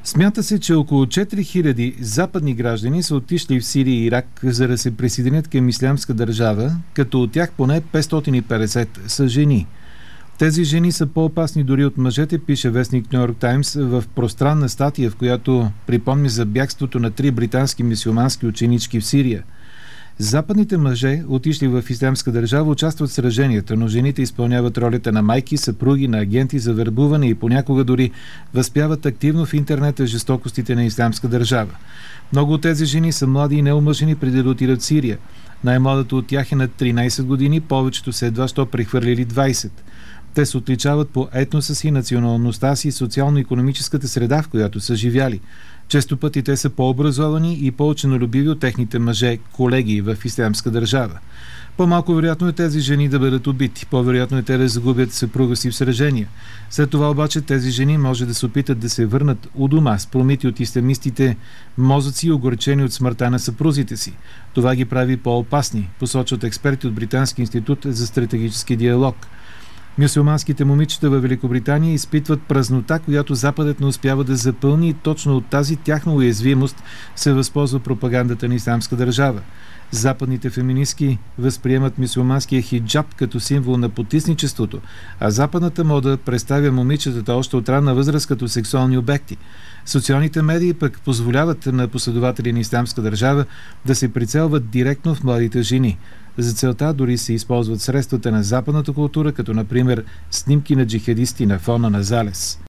Смята се, че около 4000 западни граждани са отишли в Сирия и Ирак, за да се присъединят към Ислямска държава, като от тях поне 550 са жени. Тези жени са по-опасни дори от мъжете, пише вестник Ню Йорк Таймс в пространна статия, в която припомни за бягството на 3 британски мюсюлмански ученички в Сирия. Западните мъже, отишли в Ислямска държава, участват в сраженията, но жените изпълняват ролята на майки, съпруги, на агенти за вербуване и понякога дори възпяват активно в интернета жестокостите на Ислямска държава. Много от тези жени са млади и неомъжени преди да отидат в Сирия. Най-младата от тях е на 13 години, повечето са едва що прехвърлили 20. Те се отличават по етноса си, националността си и социално-икономическата среда, в която са живяли. Често пъти те са по-образовани и по-ученолюбиви от техните мъже, колеги в Ислямска държава. По-малко вероятно е тези жени да бъдат убити, по-вероятно е те да загубят съпруга си в сражения. След това обаче тези жени може да се опитат да се върнат у дома с промити от ислямистите мозъци и огорчени от смъртта на съпрузите си. Това ги прави по-опасни, посочват експерти от Британски институт за стратегически диалог. Мюсюлманските момичета във Великобритания изпитват празнота, която Западът не успява да запълни, и точно от тази тяхна уязвимост се възползва пропагандата на Ислямска държава. Западните феминистки възприемат мюсюлманския хиджаб като символ на потисничеството, а западната мода представя момичетата още от ранна възраст като сексуални обекти. Социалните медии пък позволяват на последователи на Ислямска държава да се прицелват директно в младите жени. За целта дори се използват средствата на западната култура, като например снимки на джихадисти на фона на залез.